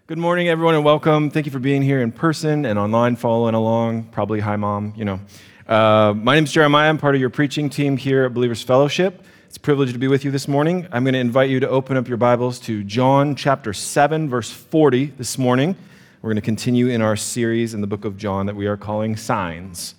Good morning, everyone, and welcome. Thank you for being here in person and online, following along. Probably, hi, Mom. My name is Jeremiah. I'm part of your preaching team here at Believers Fellowship. It's a privilege to be with you this morning. I'm going to invite you to open up your Bibles to John chapter 7, verse 40 this morning. We're going to continue in our series in the book of John that we are calling Signs.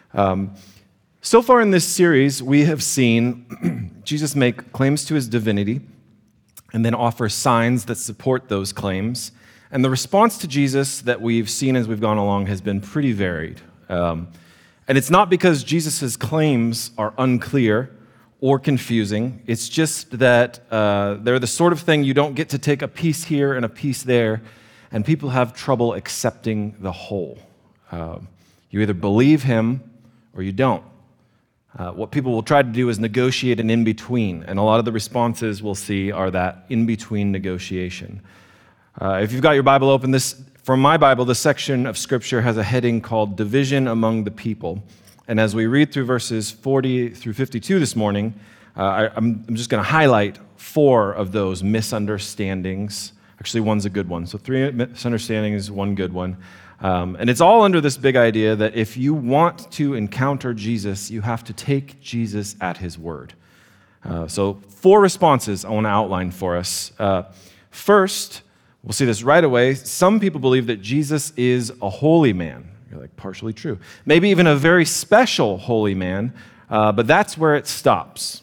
So far in this series, we have seen Jesus make claims to his divinity and then offer signs that support those claims. And the response to Jesus that we've seen as we've gone along has been pretty varied. And it's not because Jesus' claims are unclear or confusing. It's just that they're the sort of thing you don't get to take a piece here and a piece there, and people have trouble accepting the whole. You either believe him or you don't. What people will try to do is negotiate an in-between, and a lot of the responses we'll see are that in-between negotiation. If you've got your Bible open, from my Bible, this section of Scripture has a heading called Division Among the People. And as we read through verses 40 through 52 this morning, I'm just going to highlight 4 of those misunderstandings. Actually, one's a good one. So 3 misunderstandings, 1 good one. And it's all under this big idea that if you want to encounter Jesus, you have to take Jesus at his word. So 4 responses I want to outline for us. First, we'll see this right away. Some people believe that Jesus is a holy man. You're like, partially true. Maybe even a very special holy man, but that's where it stops.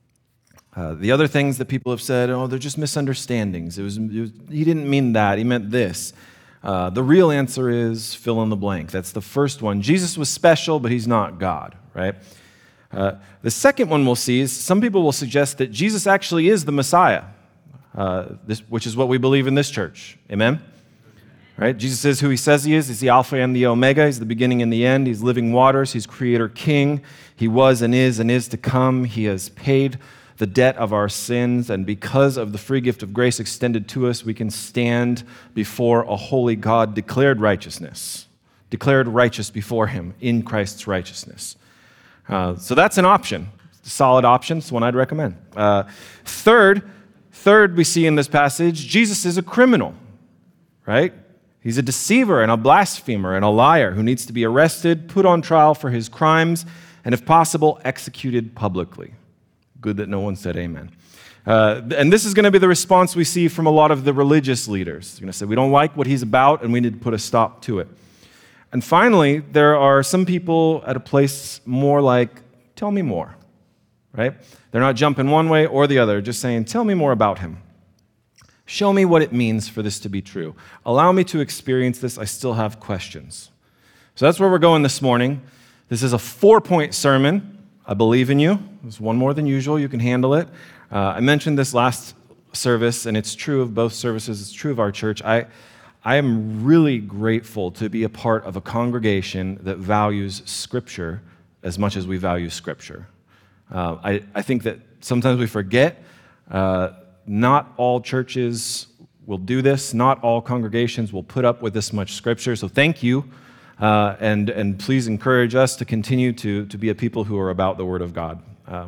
The other things that people have said, they're just misunderstandings. He didn't mean that. He meant this. The real answer is fill in the blank. That's the first one. Jesus was special, but he's not God, right? The second one we'll see is some people will suggest that Jesus actually is the Messiah. Which is what we believe in this church. Amen? Right? Jesus is who he says he is. He's the Alpha and the Omega. He's the beginning and the end. He's living waters. He's creator king. He was and is to come. He has paid the debt of our sins, and because of the free gift of grace extended to us, we can stand before a holy God declared righteous before him in Christ's righteousness. So that's an option. It's a solid option. It's one I'd recommend. Third, we see in this passage, Jesus is a criminal, right? He's a deceiver and a blasphemer and a liar who needs to be arrested, put on trial for his crimes, and if possible, executed publicly. Good that no one said amen. And this is going to be the response we see from a lot of the religious leaders. They're going to say, we don't like what he's about, and we need to put a stop to it. And finally, there are some people at a place more like, tell me more. Right? They're not jumping one way or the other, just saying, tell me more about him. Show me what it means for this to be true. Allow me to experience this. I still have questions. So that's where we're going this morning. This is a 4-point sermon. I believe in you. There's one more than usual. You can handle it. I mentioned this last service, and it's true of both services. It's true of our church. I am really grateful to be a part of a congregation that values Scripture as much as we value Scripture. I think that sometimes we forget not all churches will do this. Not all congregations will put up with this much Scripture. So thank you, and please encourage us to continue to be a people who are about the Word of God.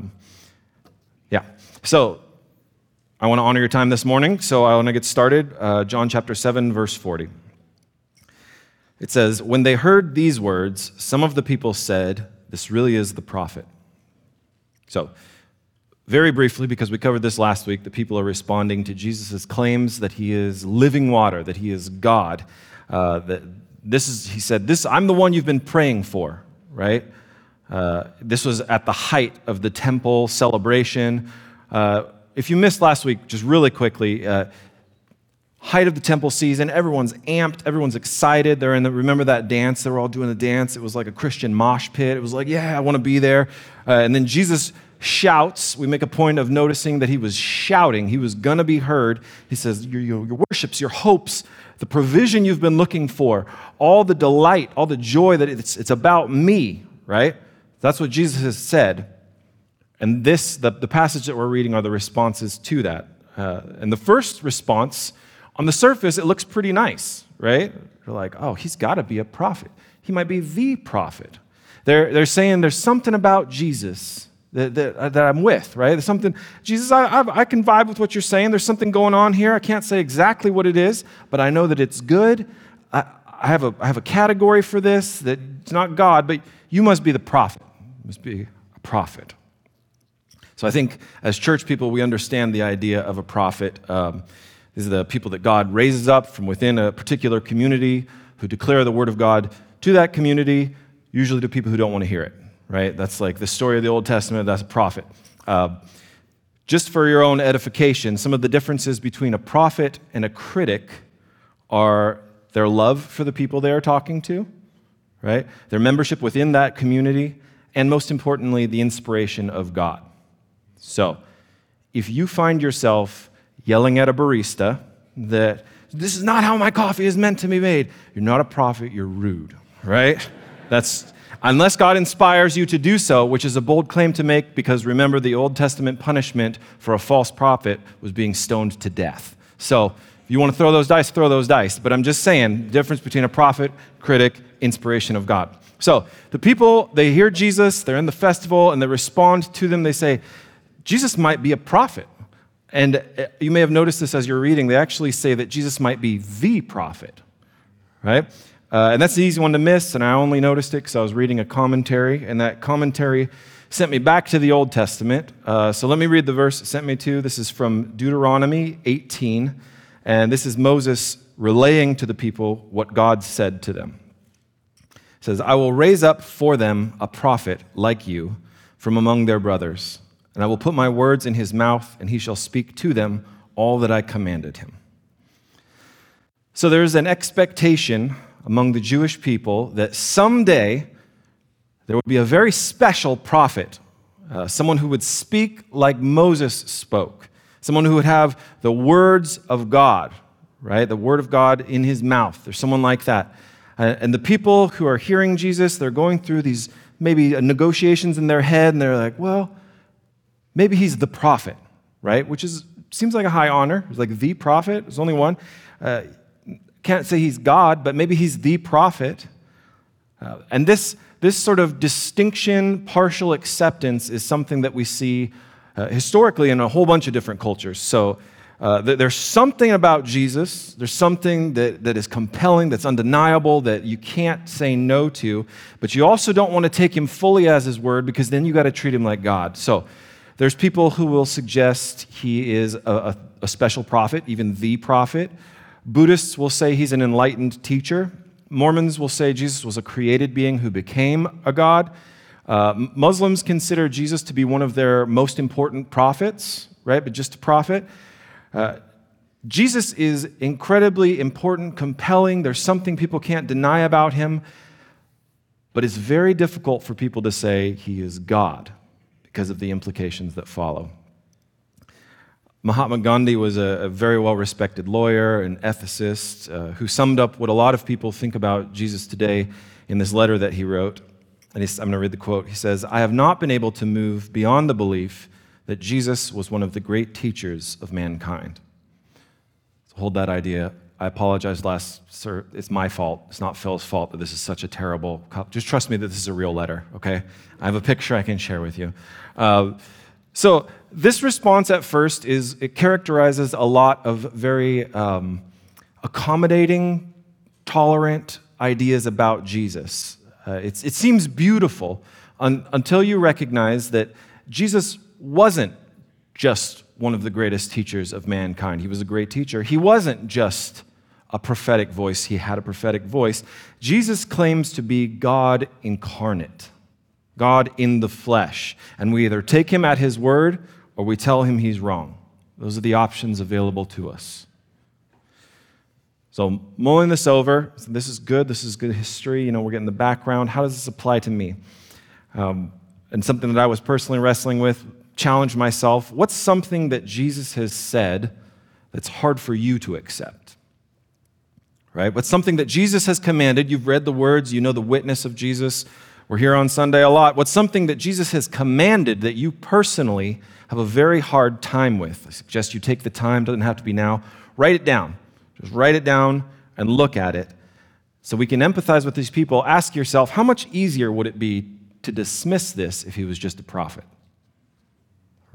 So I want to honor your time this morning, so I want to get started. John chapter 7, verse 40. It says, when they heard these words, some of the people said, this really is the prophet. So, very briefly, because we covered this last week, the people are responding to Jesus' claims that he is living water, that he is God. He said, I'm the one you've been praying for, right? This was at the height of the temple celebration. If you missed last week, just really quickly, height of the temple season, everyone's amped, everyone's excited. Remember that dance? They were all doing the dance. It was like a Christian mosh pit. It was like, yeah, I want to be there. And then Jesus shouts. We make a point of noticing that he was shouting. He was going to be heard. He says, your worships, your hopes, the provision you've been looking for, all the delight, all the joy that it's about me, right? That's what Jesus has said. And the passage that we're reading are the responses to that. And the first response, on the surface, it looks pretty nice, right? They're like, he's got to be a prophet. He might be the prophet. They're saying there's something about Jesus that I'm with, right? There's something, Jesus, I can vibe with what you're saying. There's something going on here. I can't say exactly what it is, but I know that it's good. I have a category for this, that it's not God, but you must be the prophet. You must be a prophet. So I think as church people, we understand the idea of a prophet. These are the people that God raises up from within a particular community who declare the word of God to that community, usually to people who don't want to hear it. Right? That's like the story of the Old Testament. That's a prophet. Just for your own edification, some of the differences between a prophet and a critic are their love for the people they are talking to, right? Their membership within that community, and most importantly, the inspiration of God. So, if you find yourself yelling at a barista that this is not how my coffee is meant to be made, you're not a prophet, you're rude, right? Unless God inspires you to do so, which is a bold claim to make, because remember, the Old Testament punishment for a false prophet was being stoned to death. So if you want to throw those dice. But I'm just saying, the difference between a prophet, critic, inspiration of God. So the people, they hear Jesus, they're in the festival, and they respond to them. They say, Jesus might be a prophet. And you may have noticed this as you're reading. They actually say that Jesus might be the prophet, right? And that's the easy one to miss, and I only noticed it because I was reading a commentary, and that commentary sent me back to the Old Testament. So let me read the verse it sent me to. This is from Deuteronomy 18, and this is Moses relaying to the people what God said to them. It says, I will raise up for them a prophet like you from among their brothers, and I will put my words in his mouth, and he shall speak to them all that I commanded him. So there's an expectation among the Jewish people that someday there would be a very special prophet, someone who would speak like Moses spoke, someone who would have the words of God, right? The word of God in his mouth. There's someone like that. And the people who are hearing Jesus, they're going through these maybe negotiations in their head, and they're like, well, maybe he's the prophet, right? Which seems like a high honor. It's like the prophet. There's only one. Can't say he's God, but maybe he's the prophet. And this sort of distinction, partial acceptance is something that we see historically in a whole bunch of different cultures. So there's something about Jesus, there's something that is compelling, that's undeniable, that you can't say no to, but you also don't want to take him fully as his word, because then you got to treat him like God. So there's people who will suggest he is a special prophet, even the prophet. Buddhists will say he's an enlightened teacher. Mormons will say Jesus was a created being who became a god. Muslims consider Jesus to be one of their most important prophets, right? But just a prophet. Jesus is incredibly important, compelling. There's something people can't deny about him. But it's very difficult for people to say he is God because of the implications that follow. Mahatma Gandhi was a very well-respected lawyer and ethicist who summed up what a lot of people think about Jesus today in this letter that he wrote. And I'm going to read the quote. He says, I have not been able to move beyond the belief that Jesus was one of the great teachers of mankind. So hold that idea. I apologize, sir. It's my fault. It's not Phil's fault that this is such a terrible... Just trust me that this is a real letter, okay? I have a picture I can share with you. So this response at first it characterizes a lot of very accommodating, tolerant ideas about Jesus. It seems beautiful until you recognize that Jesus wasn't just one of the greatest teachers of mankind. He was a great teacher. He wasn't just a prophetic voice. He had a prophetic voice. Jesus claims to be God incarnate. God in the flesh. And we either take him at his word or we tell him he's wrong. Those are the options available to us. So mulling this over, this is good history, we're getting the background. How does this apply to me? And something that I was personally wrestling with, challenged myself. What's something that Jesus has said that's hard for you to accept? Right? What's something that Jesus has commanded? You've read the words, you know the witness of Jesus. We're here on Sunday a lot. What's something that Jesus has commanded that you personally have a very hard time with? I suggest you take the time, doesn't have to be now. Write it down. Just write it down and look at it so we can empathize with these people. Ask yourself, how much easier would it be to dismiss this if he was just a prophet?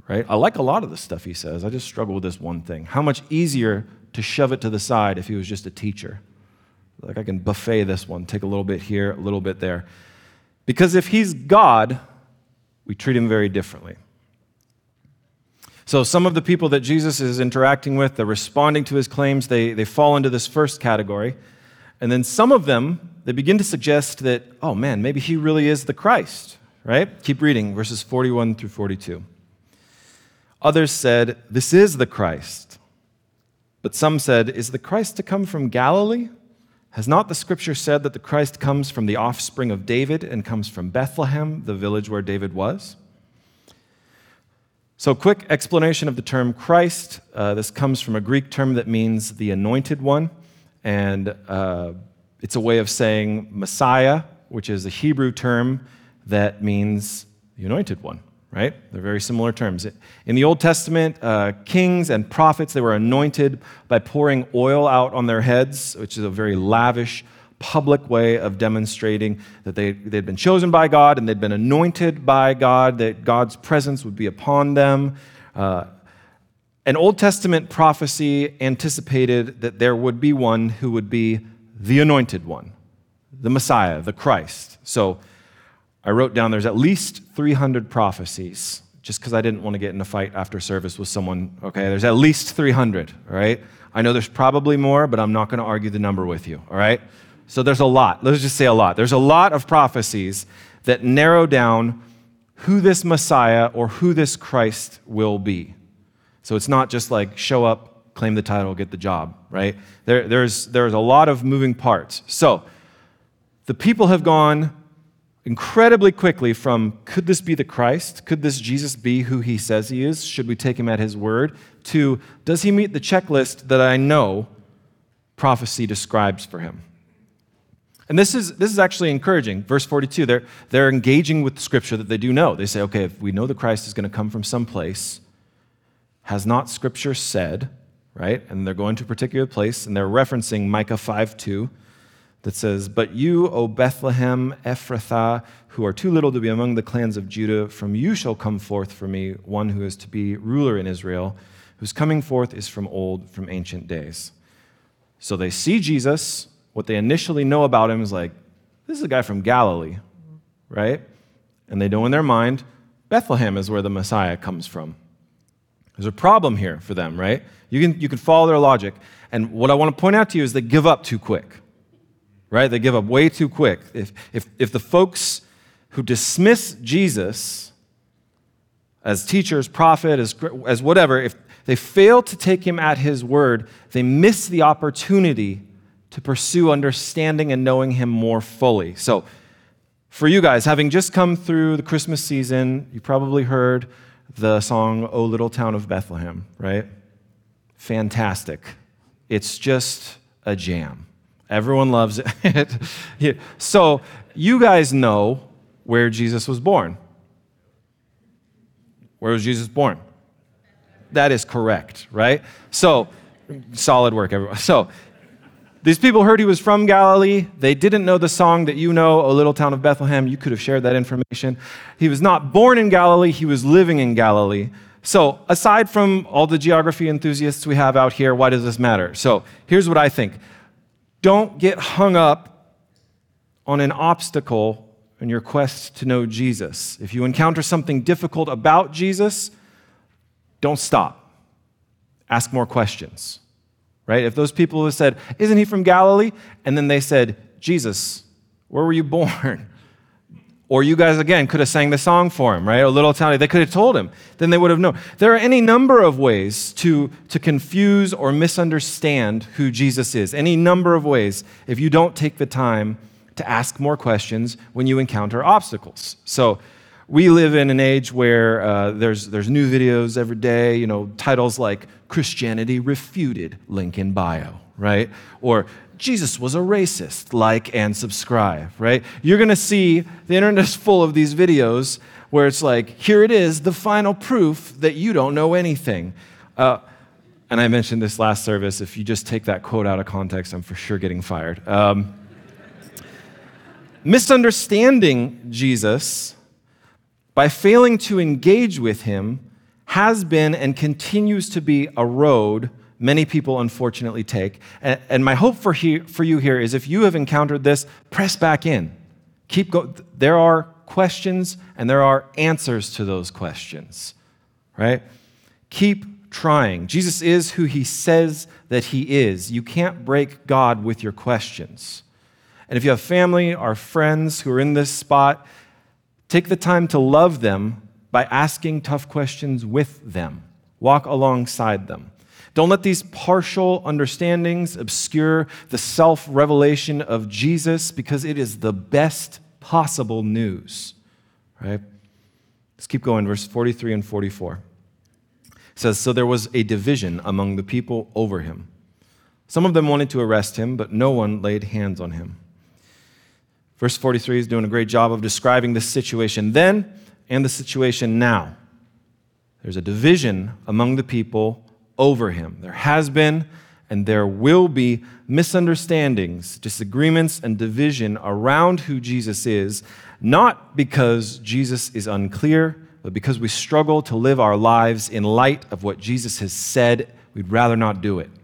right? I like a lot of the stuff he says. I just struggle with this one thing. How much easier to shove it to the side if he was just a teacher. Like I can buffet this one, take a little bit here, a little bit there. Because if he's God, we treat him very differently. So some of the people that Jesus is interacting with, they're responding to his claims, they fall into this first category. And then some of them, they begin to suggest that, oh man, maybe he really is the Christ, right? Keep reading, verses 41 through 42. Others said, this is the Christ. But some said, is the Christ to come from Galilee? Has not the scripture said that the Christ comes from the offspring of David and comes from Bethlehem, the village where David was? So, quick explanation of the term Christ. This comes from a Greek term that means the anointed one. And it's a way of saying Messiah, which is a Hebrew term that means the anointed one, right? They're very similar terms. In the Old Testament, kings and prophets, they were anointed by pouring oil out on their heads, which is a very lavish, public way of demonstrating that they'd been chosen by God and they'd been anointed by God, that God's presence would be upon them. An Old Testament prophecy anticipated that there would be one who would be the anointed one, the Messiah, the Christ. So I wrote down there's at least 300 prophecies, just because I didn't want to get in a fight after service with someone. Okay, there's at least 300, all right? I know there's probably more, but I'm not going to argue the number with you, all right? So there's a lot. Let's just say a lot. There's a lot of prophecies that narrow down who this Messiah or who this Christ will be. So it's not just like show up, claim the title, get the job, right? There's a lot of moving parts. So the people have gone incredibly quickly from, could this be the Christ? Could this Jesus be who he says he is? Should we take him at his word? To, does he meet the checklist that I know prophecy describes for him? And this is actually encouraging. Verse 42, they're engaging with the scripture that they do know. They say, okay, if we know the Christ is going to come from someplace, has not scripture said, right? And they're going to a particular place, and they're referencing Micah 5:2 that says, but you, O Bethlehem, Ephrathah, who are too little to be among the clans of Judah, from you shall come forth for me one who is to be ruler in Israel, whose coming forth is from old, from ancient days. So they see Jesus. What they initially know about him is like, this is a guy from Galilee, right? And they know in their mind, Bethlehem is where the Messiah comes from. There's a problem here for them, right? You can follow their logic. And what I want to point out to you is they give up too quick, right? They give up way too quick. If the folks who dismiss Jesus as teachers, prophet, as whatever, if they fail to take him at his word, they miss the opportunity to pursue understanding and knowing him more fully. So for you guys, having just come through the Christmas season, you probably heard the song, O Little Town of Bethlehem, right? Fantastic. It's just a jam. Everyone loves it. Yeah. So you guys know where Jesus was born. Where was Jesus born? That is correct, right? So, solid work, everyone. So, these people heard he was from Galilee. They didn't know the song that you know, O Little Town of Bethlehem. You could have shared that information. He was not born in Galilee. He was living in Galilee. So aside from all the geography enthusiasts we have out here, why does this matter? So here's what I think. Don't get hung up on an obstacle in your quest to know Jesus. If you encounter something difficult about Jesus, don't stop. Ask more questions. Right? If those people who said, isn't he from Galilee? And then they said, Jesus, where were you born? Or you guys, again, could have sang the song for him, right? A little town, they could have told him. Then they would have known. There are any number of ways to confuse or misunderstand who Jesus is. Any number of ways if you don't take the time to ask more questions when you encounter obstacles. So we live in an age where there's new videos every day, titles like Christianity Refuted, link in bio, right? Or Jesus was a racist, like and subscribe, right? You're going to see the internet is full of these videos where it's like, here it is, the final proof that you don't know anything. And I mentioned this last service. If you just take that quote out of context, I'm for sure getting fired. Misunderstanding Jesus by failing to engage with him has been and continues to be a road many people unfortunately take. And my hope for you here is if you have encountered this, press back in. Keep going. There are questions and there are answers to those questions, right? Keep trying. Jesus is who he says that he is. You can't break God with your questions. And if you have family or friends who are in this spot, take the time to love them by asking tough questions with them. Walk alongside them. Don't let these partial understandings obscure the self-revelation of Jesus because it is the best possible news, right? Let's keep going, verse 43 and 44. It says, "So there was a division among the people over him. Some of them wanted to arrest him, but no one laid hands on him." Verse 43 is doing a great job of describing the situation then and the situation now. There's a division among the people over him. There has been and there will be misunderstandings, disagreements, and division around who Jesus is, not because Jesus is unclear, but because we struggle to live our lives in light of what Jesus has said. We'd rather not do it.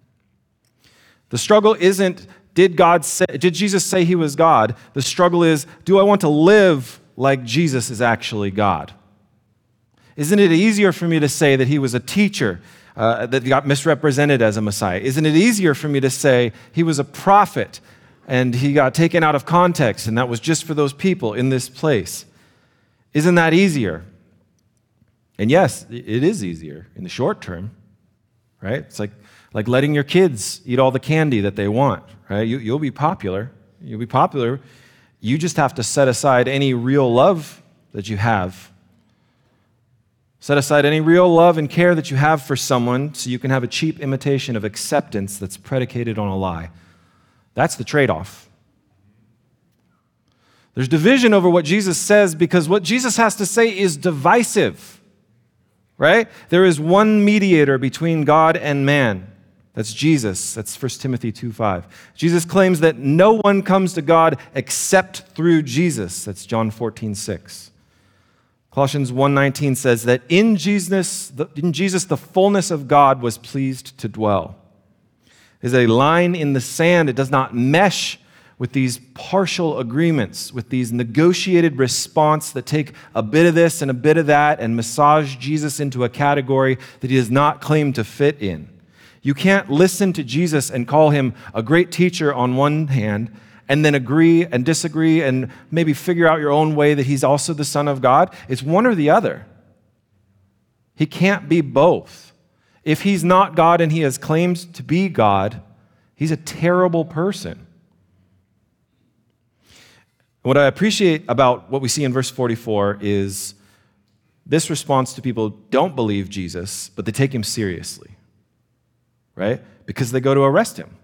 The struggle isn't, did Jesus say he was God? The struggle is, do I want to live like Jesus is actually God? Isn't it easier for me to say that he was a teacher that got misrepresented as a Messiah? Isn't it easier for me to say he was a prophet and he got taken out of context and that was just for those people in this place? Isn't that easier? And yes, it is easier in the short term, right? It's like letting your kids eat all the candy that they want, right? You'll be popular. You'll be popular. You just have to set aside any real love that you have. Set aside any real love and care that you have for someone so you can have a cheap imitation of acceptance that's predicated on a lie. That's the trade-off. There's division over what Jesus says because what Jesus has to say is divisive, right? There is one mediator between God and man. That's Jesus. That's 1 Timothy 2:5. Jesus claims that no one comes to God except through Jesus. That's John 14:6. Colossians 1:19 says that in Jesus, the fullness of God was pleased to dwell. There's a line in the sand. It does not mesh with these partial agreements, with these negotiated responses that take a bit of this and a bit of that and massage Jesus into a category that he does not claim to fit in. You can't listen to Jesus and call him a great teacher on one hand and then agree and disagree and maybe figure out your own way that he's also the Son of God. It's one or the other. He can't be both. If he's not God and he has claimed to be God, he's a terrible person. What I appreciate about what we see in verse 44 is this response to people who don't believe Jesus, but they take him seriously, right? Because they go to arrest him.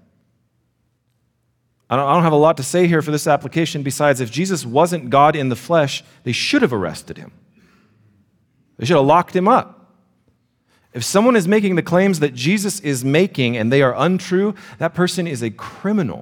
I don't have a lot to say here for this application besides if Jesus wasn't God in the flesh, they should have arrested him. They should have locked him up. If someone is making the claims that Jesus is making and they are untrue, that person is a criminal.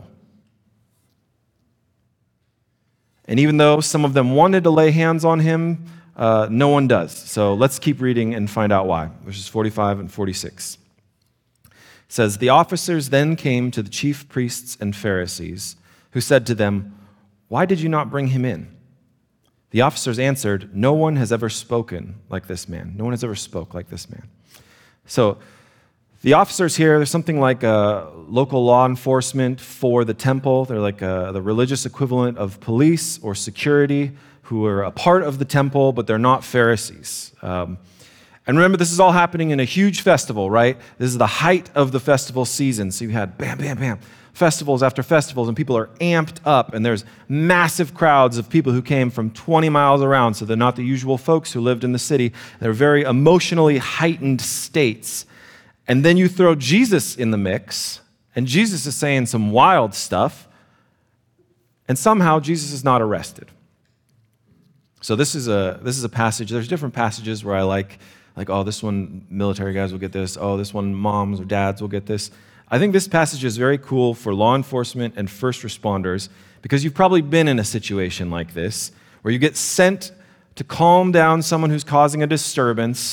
And even though some of them wanted to lay hands on him, no one does. So let's keep reading and find out why. Verses 45 and 46. It says, "The officers then came to the chief priests and Pharisees, who said to them, 'Why did you not bring him in?' The officers answered, 'No one has ever spoken like this man. No one has ever spoke like this man.'" So the officers here, there's something like local law enforcement for the temple. They're like the religious equivalent of police or security who are a part of the temple, but they're not Pharisees. And remember, this is all happening in a huge festival, right? This is the height of the festival season. So you had bam, bam, bam, festivals after festivals, and people are amped up, and there's massive crowds of people who came from 20 miles around, so they're not the usual folks who lived in the city. They're very emotionally heightened states. And then you throw Jesus in the mix, and Jesus is saying some wild stuff, and somehow Jesus is not arrested. So this is a passage. There's different passages where I like, oh, this one military guys will get this. Oh, this one moms or dads will get this. I think this passage is very cool for law enforcement and first responders because you've probably been in a situation like this where you get sent to calm down someone who's causing a disturbance,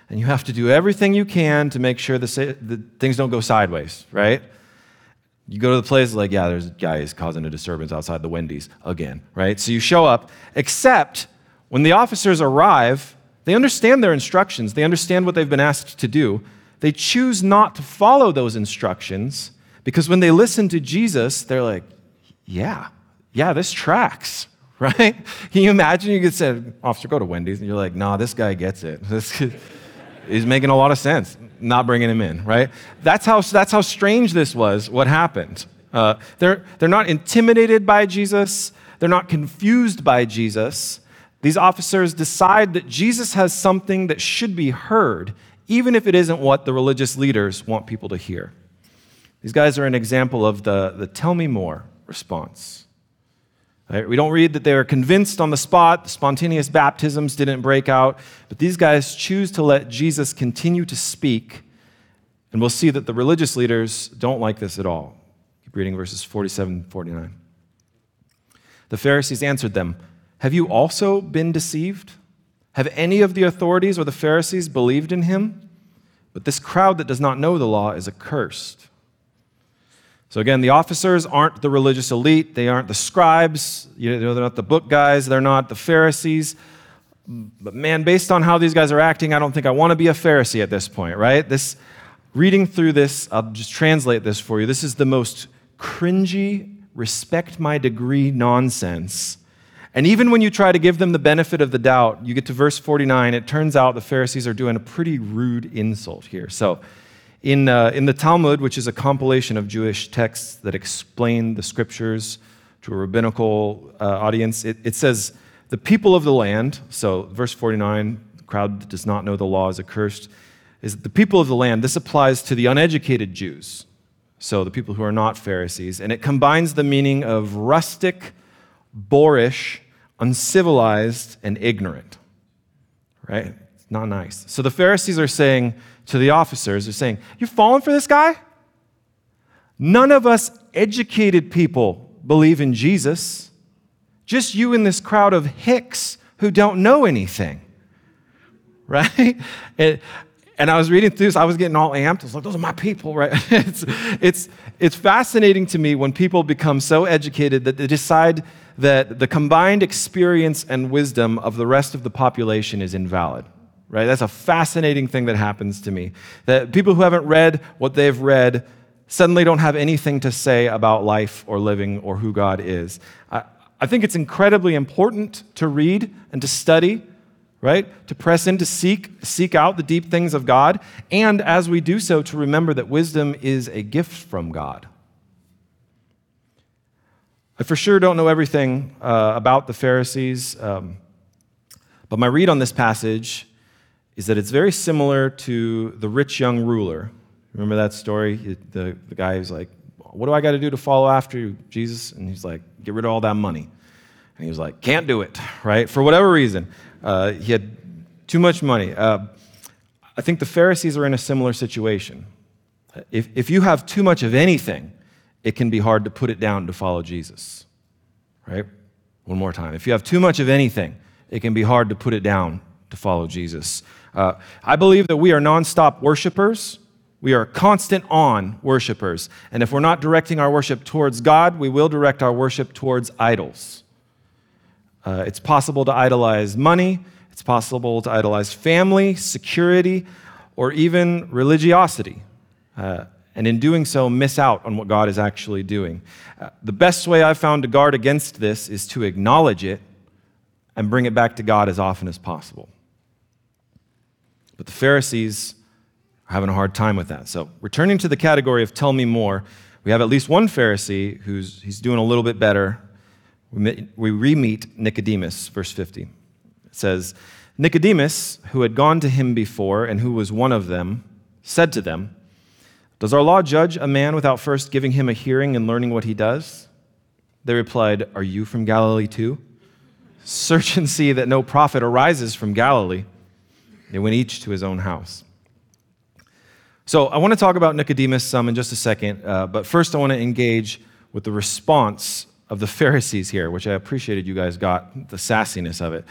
and you have to do everything you can to make sure the things don't go sideways, right? You go to the place like, yeah, there's a guy who's causing a disturbance outside the Wendy's again, right? So you show up, except when the officers arrive, they understand their instructions. They understand what they've been asked to do. They choose not to follow those instructions because when they listen to Jesus, they're like, yeah, this tracks, right? Can you imagine you could say, officer, go to Wendy's, and you're like, nah, this guy gets it. He's making a lot of sense, not bringing him in, right? That's how strange this was, what happened. They're not intimidated by Jesus. They're not confused by Jesus. These officers decide that Jesus has something that should be heard, even if it isn't what the religious leaders want people to hear. These guys are an example of the tell me more response. Right? We don't read that they were convinced on the spot, the spontaneous baptisms didn't break out, but these guys choose to let Jesus continue to speak, and we'll see that the religious leaders don't like this at all. Keep reading verses 47 and 49. The Pharisees answered them, "Have you also been deceived? Have any of the authorities or the Pharisees believed in him? But this crowd that does not know the law is accursed." So again, the officers aren't the religious elite. They aren't the scribes. They're not the book guys. They're not the Pharisees. But man, based on how these guys are acting, I don't think I want to be a Pharisee at this point, right? Reading through this, I'll just translate this for you. This is the most cringy, respect my degree nonsense. And even when you try to give them the benefit of the doubt, you get to verse 49, it turns out the Pharisees are doing a pretty rude insult here. So in the Talmud, which is a compilation of Jewish texts that explain the scriptures to a rabbinical audience, it says, the people of the land, so verse 49, the crowd that does not know the law is accursed, is the people of the land. This applies to the uneducated Jews, so the people who are not Pharisees, and it combines the meaning of rustic, boorish, uncivilized, and ignorant, right? It's not nice. So the Pharisees are saying to the officers, they're saying, "You're falling for this guy? None of us educated people believe in Jesus. Just you and this crowd of hicks who don't know anything," right? And I was reading through this, I was getting all amped. I was like, those are my people, right? It's fascinating to me when people become so educated that they decide that the combined experience and wisdom of the rest of the population is invalid, right? That's a fascinating thing that happens to me. That people who haven't read what they've read suddenly don't have anything to say about life or living or who God is. I think it's incredibly important to read and to study, right? To press in, to seek out the deep things of God, and as we do so, to remember that wisdom is a gift from God. I for sure don't know everything about the Pharisees, but my read on this passage is that it's very similar to the rich young ruler. Remember that story? The guy who's like, "What do I got to do to follow after you, Jesus?" And he's like, "Get rid of all that money." And he was like, "Can't do it," right? For whatever reason. He had too much money. I think the Pharisees are in a similar situation. If you have too much of anything, it can be hard to put it down to follow Jesus, right? One more time. If you have too much of anything, it can be hard to put it down to follow Jesus. I believe that we are nonstop worshipers. We are constant on worshipers. And if we're not directing our worship towards God, we will direct our worship towards idols. It's possible to idolize money. It's possible to idolize family, security, or even religiosity. And in doing so, miss out on what God is actually doing. The best way I've found to guard against this is to acknowledge it and bring it back to God as often as possible. But the Pharisees are having a hard time with that. So returning to the category of tell me more, we have at least one Pharisee he's doing a little bit better. We re-meet Nicodemus, verse 50. It says, "Nicodemus, who had gone to him before and who was one of them, said to them, 'Does our law judge a man without first giving him a hearing and learning what he does?' They replied, 'Are you from Galilee too? Search and see that no prophet arises from Galilee.' They went each to his own house." So I want to talk about Nicodemus some in just a second, but first I want to engage with the response of the Pharisees here, which I appreciated you guys got, the sassiness of it.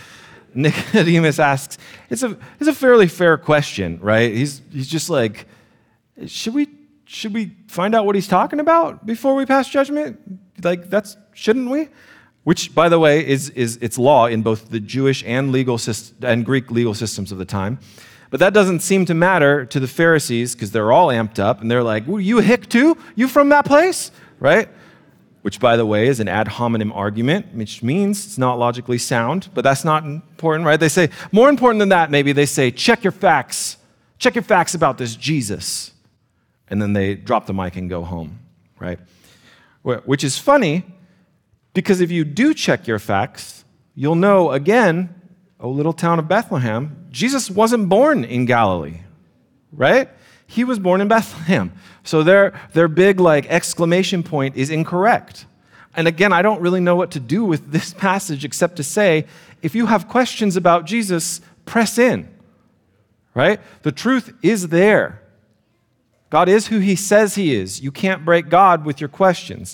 Nicodemus asks, it's a fairly fair question, right? He's just like, should we find out what he's talking about before we pass judgment? Like, shouldn't we? Which, by the way, is it's law in both the Jewish and Greek legal systems of the time. But that doesn't seem to matter to the Pharisees because they're all amped up and they're like, well, you a hick too? You from that place? Right? Which, by the way, is an ad hominem argument, which means it's not logically sound, but that's not important, right? They say, more important than that, maybe they say, check your facts. Check your facts about this Jesus. And then they drop the mic and go home, right? Which is funny, because if you do check your facts, you'll know, again, oh, little town of Bethlehem, Jesus wasn't born in Galilee, right? He was born in Bethlehem. So their big exclamation point is incorrect. And again, I don't really know what to do with this passage except to say, if you have questions about Jesus, press in, right? The truth is there. God is who he says he is. You can't break God with your questions.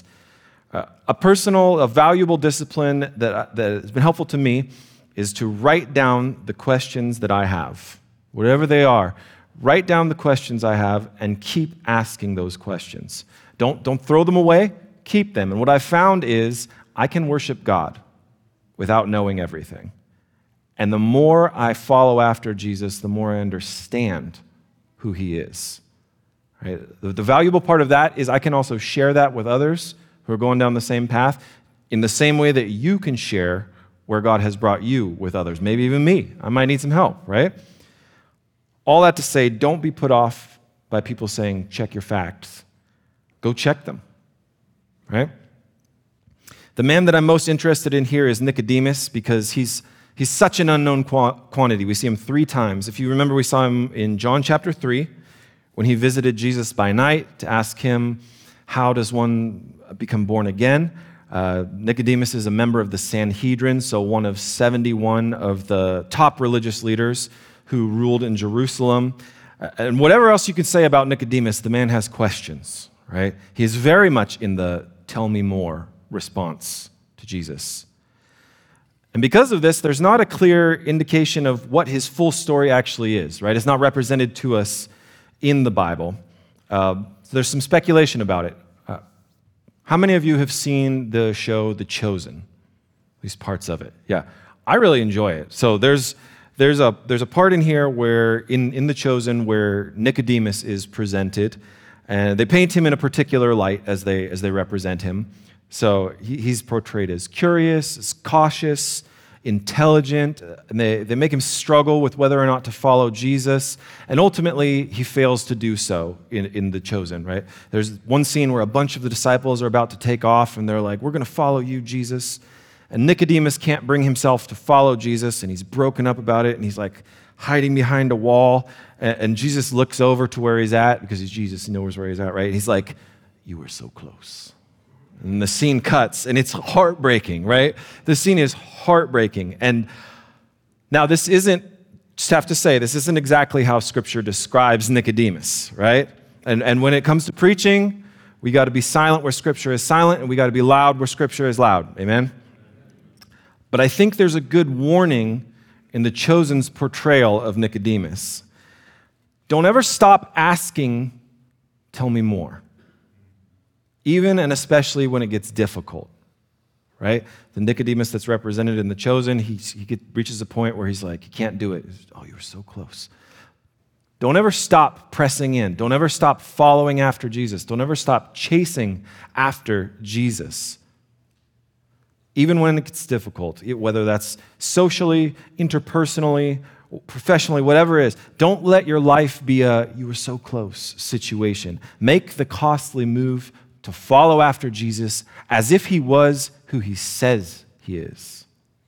A valuable discipline that has been helpful to me is to write down the questions that I have, whatever they are. Write down the questions I have and keep asking those questions. Don't throw them away, keep them. And what I've found is I can worship God without knowing everything. And the more I follow after Jesus, the more I understand who he is. Right? The valuable part of that is I can also share that with others who are going down the same path in the same way that you can share where God has brought you with others, maybe even me. I might need some help, right? All that to say, don't be put off by people saying, check your facts. Go check them, right? The man that I'm most interested in here is Nicodemus because he's such an unknown quantity. We see him 3 times. If you remember, we saw him in John chapter 3 when he visited Jesus by night to ask him, how does one become born again? Nicodemus is a member of the Sanhedrin, so one of 71 of the top religious leaders who ruled in Jerusalem. And whatever else you can say about Nicodemus, the man has questions, right? He is very much in the tell me more response to Jesus. And because of this, there's not a clear indication of what his full story actually is, right? It's not represented to us in the Bible. So there's some speculation about it. How many of you have seen the show The Chosen? At least parts of it. Yeah, I really enjoy it. So there's a part in here where in The Chosen where Nicodemus is presented, and they paint him in a particular light as they represent him. So he's portrayed as curious, as cautious, intelligent, and they make him struggle with whether or not to follow Jesus, and ultimately he fails to do so in The Chosen, right? There's one scene where a bunch of the disciples are about to take off, and they're like, we're going to follow you, Jesus. And Nicodemus can't bring himself to follow Jesus, and he's broken up about it, and he's like hiding behind a wall, and Jesus looks over to where he's at, because he's Jesus, he knows where he's at, right? And he's like, you were so close. And the scene cuts, and it's heartbreaking, right? The scene is heartbreaking. And now this isn't, just have to say, this isn't exactly how Scripture describes Nicodemus, right? And when it comes to preaching, we got to be silent where Scripture is silent, and we got to be loud where Scripture is loud. Amen? But I think there's a good warning in The Chosen's portrayal of Nicodemus. Don't ever stop asking, tell me more. Even and especially when it gets difficult, right? The Nicodemus that's represented in The Chosen, he reaches a point where he's like, he can't do it. Oh, you were so close. Don't ever stop pressing in. Don't ever stop following after Jesus. Don't ever stop chasing after Jesus. Even when it gets difficult, whether that's socially, interpersonally, professionally, whatever it is, don't let your life be a you were so close situation. Make the costly move to follow after Jesus as if he was who he says he is.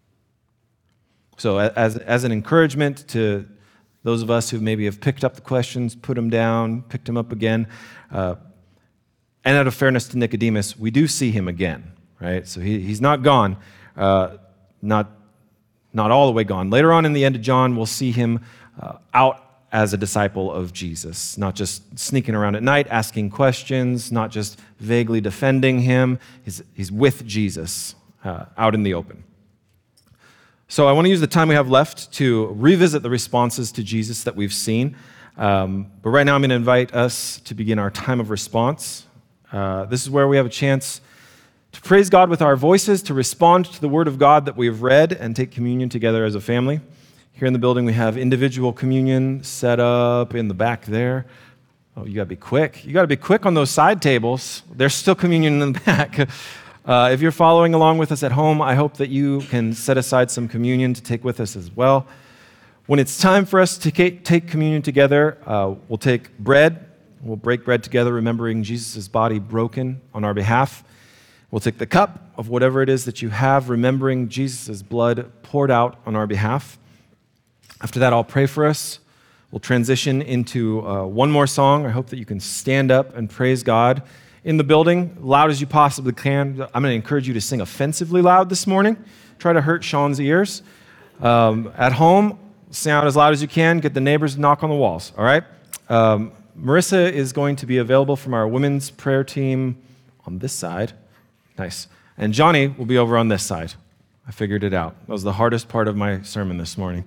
So as an encouragement to those of us who maybe have picked up the questions, put them down, picked them up again, and out of fairness to Nicodemus, we do see him again, right? So he's not gone, not all the way gone. Later on in the end of John, we'll see him out as a disciple of Jesus, not just sneaking around at night, asking questions, not just vaguely defending him. He's with Jesus out in the open. So I want to use the time we have left to revisit the responses to Jesus that we've seen. But right now I'm going to invite us to begin our time of response. This is where we have a chance to praise God with our voices, to respond to the Word of God that we have read, and take communion together as a family. Here in the building we have individual communion set up in the back there. Oh, you got to be quick. You got to be quick on those side tables. There's still communion in the back. If you're following along with us at home, I hope that you can set aside some communion to take with us as well. When it's time for us to take communion together, we'll take bread. We'll break bread together, remembering Jesus' body broken on our behalf. We'll take the cup of whatever it is that you have, remembering Jesus' blood poured out on our behalf. After that, I'll pray for us. We'll transition into one more song. I hope that you can stand up and praise God in the building, loud as you possibly can. I'm going to encourage you to sing offensively loud this morning. Try to hurt Sean's ears. At home, sing out as loud as you can. Get the neighbors to knock on the walls, all right? Marissa is going to be available from our women's prayer team on this side. Nice. And Johnny will be over on this side. I figured it out. That was the hardest part of my sermon this morning.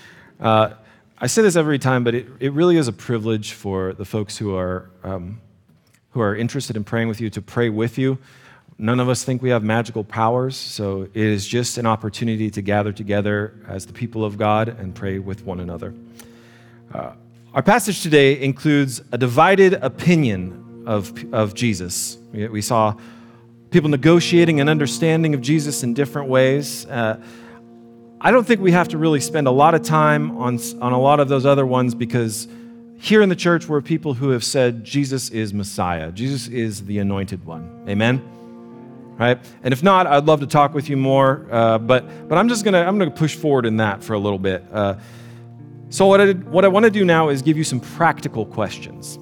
I say this every time, but it really is a privilege for the folks who are interested in praying with you to pray with you. None of us think we have magical powers, so it is just an opportunity to gather together as the people of God and pray with one another. Our passage today includes a divided opinion of Jesus. We saw people negotiating an understanding of Jesus in different ways. I don't think we have to really spend a lot of time on a lot of those other ones, because here in the church, we're people who have said Jesus is Messiah. Jesus is the anointed one. Amen? Right? And if not, I'd love to talk with you more, but I'm gonna push forward in that for a little bit. So what I want to do now is give you some practical questions.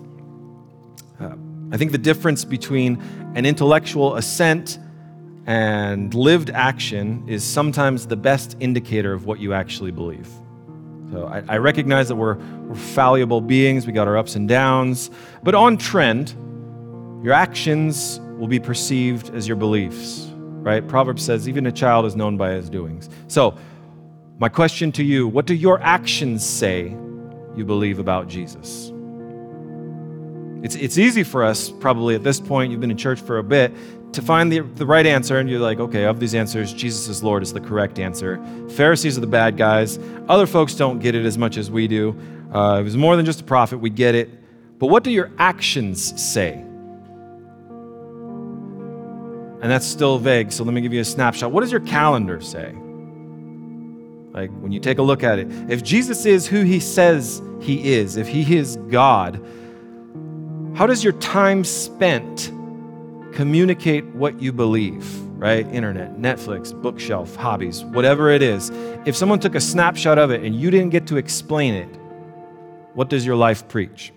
I think the difference between an intellectual assent and lived action is sometimes the best indicator of what you actually believe. So I recognize that we're fallible beings, we got our ups and downs, but on trend, your actions will be perceived as your beliefs, right? Proverbs says, even a child is known by his doings. So my question to you, what do your actions say you believe about Jesus? It's easy for us, probably at this point, you've been in church for a bit, to find the right answer, and you're like, okay, of these answers, Jesus is Lord is the correct answer. Pharisees are the bad guys. Other folks don't get it as much as we do. It was more than just a prophet, we get it. But what do your actions say? And that's still vague, so let me give you a snapshot. What does your calendar say? Like, when you take a look at it, if Jesus is who he says he is, if he is God, how does your time spent communicate what you believe, right? Internet, Netflix, bookshelf, hobbies, whatever it is. If someone took a snapshot of it and you didn't get to explain it, what does your life preach?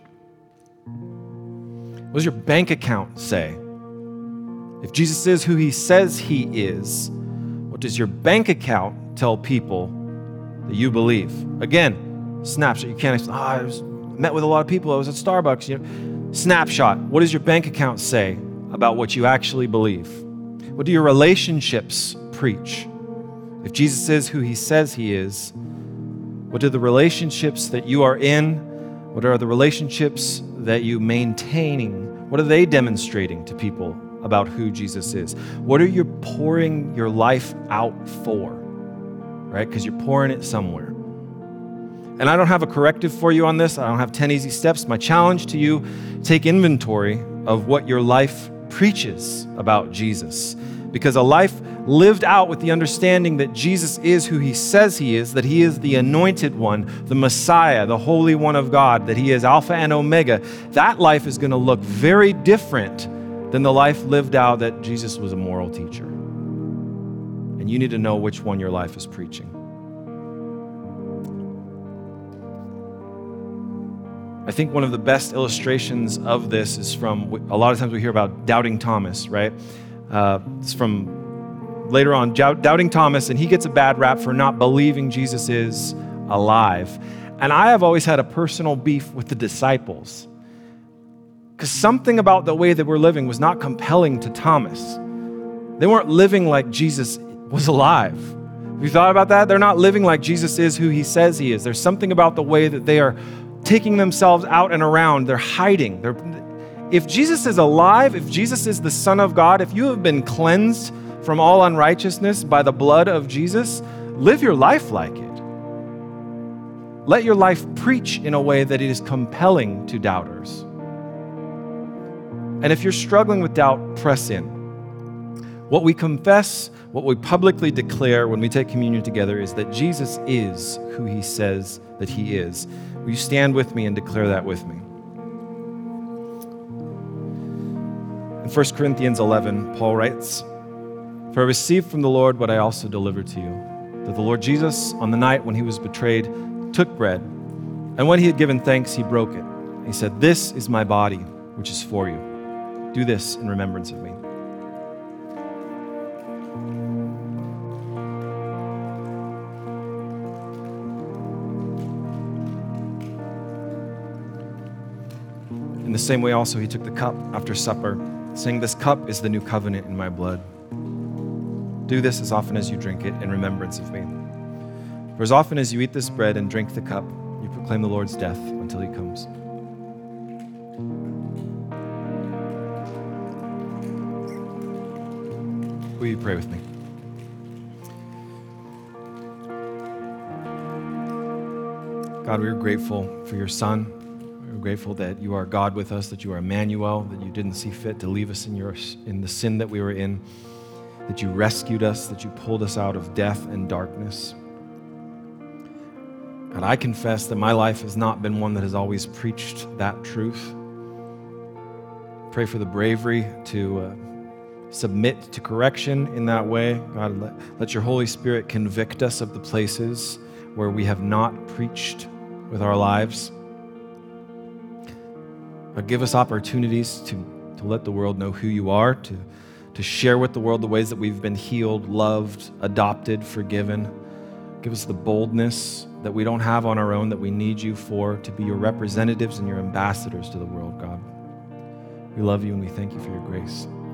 What does your bank account say? If Jesus is who he says he is, what does your bank account tell people that you believe? Again, snapshot. You can't, I met with a lot of people. I was at Starbucks. Snapshot. What does your bank account say about what you actually believe? What do your relationships preach? If Jesus is who he says he is, what do the relationships that you are in, what are the relationships that you maintaining, what are they demonstrating to people about who Jesus is? What are you pouring your life out for, right? Because you're pouring it somewhere. And I don't have a corrective for you on this. I don't have 10 easy steps. My challenge to you, take inventory of what your life preaches about Jesus. Because a life lived out with the understanding that Jesus is who he says he is, that he is the anointed one, the Messiah, the Holy One of God, that he is Alpha and Omega, that life is going to look very different than the life lived out that Jesus was a moral teacher. And you need to know which one your life is preaching. I think one of the best illustrations of this is from, a lot of times we hear about Doubting Thomas, right? It's from later on, Doubting Thomas, and he gets a bad rap for not believing Jesus is alive. And I have always had a personal beef with the disciples, because something about the way that we're living was not compelling to Thomas. They weren't living like Jesus was alive. Have you thought about that? They're not living like Jesus is who he says he is. There's something about the way that they are taking themselves out and around. They're hiding. If Jesus is alive, if Jesus is the Son of God, if you have been cleansed from all unrighteousness by the blood of Jesus, live your life like it. Let your life preach in a way that it is compelling to doubters. And if you're struggling with doubt, press in. What we confess, what we publicly declare when we take communion together is that Jesus is who he says that he is. Will you stand with me and declare that with me? In 1 Corinthians 11, Paul writes, "For I received from the Lord what I also delivered to you, that the Lord Jesus, on the night when he was betrayed, took bread, and when he had given thanks, he broke it. He said, 'This is my body, which is for you. Do this in remembrance of me.'" In the same way also he took the cup after supper, saying, "This cup is the new covenant in my blood. Do this as often as you drink it in remembrance of me. For as often as you eat this bread and drink the cup, you proclaim the Lord's death until he comes." Will you pray with me? God, we are grateful for your Son. We're grateful that you are God with us, that you are Emmanuel, that you didn't see fit to leave us in the sin that we were in, that you rescued us, that you pulled us out of death and darkness. God, I confess that my life has not been one that has always preached that truth. Pray for the bravery to submit to correction in that way. God, let your Holy Spirit convict us of the places where we have not preached with our lives. God, give us opportunities to let the world know who you are, to share with the world the ways that we've been healed, loved, adopted, forgiven. Give us the boldness that we don't have on our own, that we need you for, to be your representatives and your ambassadors to the world, God. We love you and we thank you for your grace.